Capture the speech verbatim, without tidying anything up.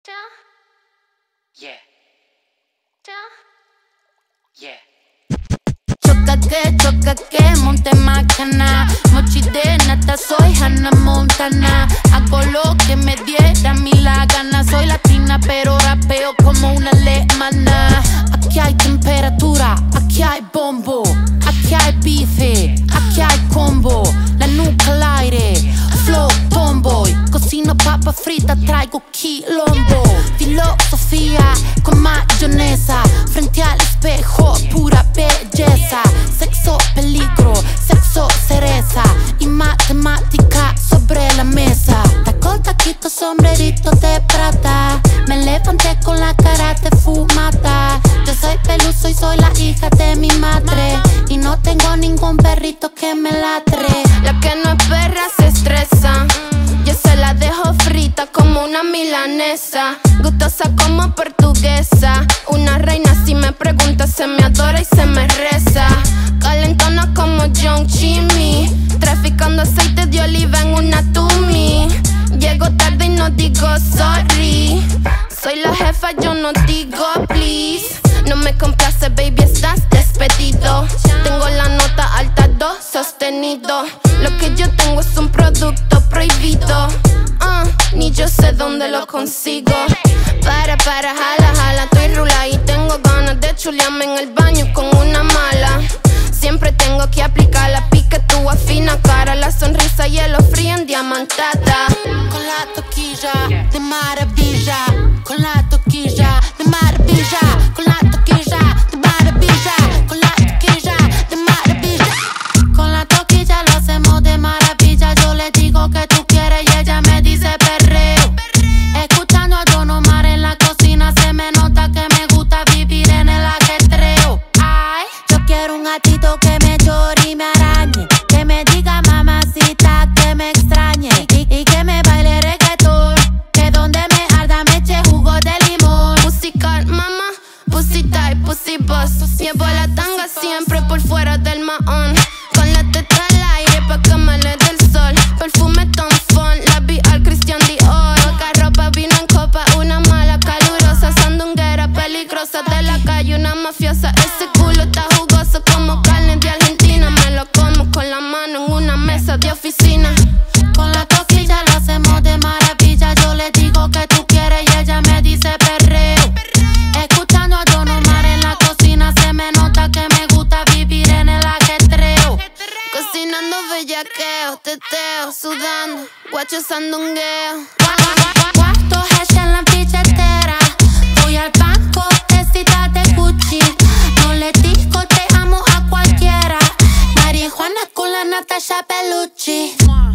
Yeah. Yeah. Choca que, choca que, monte macana. Mochi de nata, soy Hannah Montana. Hago lo que me diera a mí la gana. Soy latina pero rapeo como una alemana. Aquí hay temperatura, aquí hay bombo. Aquí hay bife, aquí hay combo. La nuca al aire, flow tomboy. Cocino papa frita, traigo quilombo. Filosofía con mayonesa. Frente al espejo, pura belleza. Sexo, peligro, sexo, cereza. Y matemática sobre la mesa. Taco, taquito, sombrerito de plata. Me levanté con la cara de fumata. Yo soy peluso y soy la hija de mi madre. Y no tengo ningún perrito que me ladre. La que no es perra se estresa. Yo se la dejo frita como una milanesa. Gustosa como portuguesa. Una reina si me pregunta se me adora y se me reza. Calentona como John Chimmy. Traficando aceite de oliva en una Tumi. Llego tarde y no digo sorry. Soy la jefa, yo no digo please. No me complace, baby, estás despedido. Tengo la nota alta, do sostenido. Lo que yo tengo es un producto prohibido. uh, Ni yo sé dónde lo consigo. Para, para, jala, jala, estoy rula y tengo ganas de chulearme en el baño con una mala. Siempre tengo que aplicar la pique, tú afina cara. La sonrisa y el frío en diamantada. Con la toquilla de maravilla. Con la toquilla de maravilla. Con la toquilla de maravilla. Con la toquilla de maravilla. Con la toquilla lo hacemos de maravilla. Yo le digo que tú quieres y ella me dice perreo. Escuchando a Don Omar en la cocina se me nota que me gusta vivir en el ajetreo. Ay, yo quiero un gatito que me llore y me arañe. Que me diga mamacita que me extrañe. Y, y que me baile reggaetón. Que donde me arda me eche jugo de limón. Pussy cat, mama, pussy tight, pussy boss. Llevo la tanga siempre por fuera del mahón. Con la teta al aire pa' que me le dé el sol. Perfume Tom Ford, la vi al Christian Dior. Poca ropa, vino en copa, una mala calurosa. Sandunguera, peligrosa de la calle, una mafiosa. Ese culo está jugoso como carne de Argentina. Me lo como con la mano en una mesa de oficina. Con la toquilla lo hacemos de maravilla. Yo le digo que tú quieres y ella me dice perreo. Escuchando a Don Omar en la cocina se me nota que me gusta vivir en el ajetreo. Cocinando bellaqueo, teteo, sudando, guacho sandungueo. Cuarto hash en la billetera. Voy al banco de Ciudad de Gucci. No le digo te amo a cualquiera. Marihuana con la Natasha Bellucci.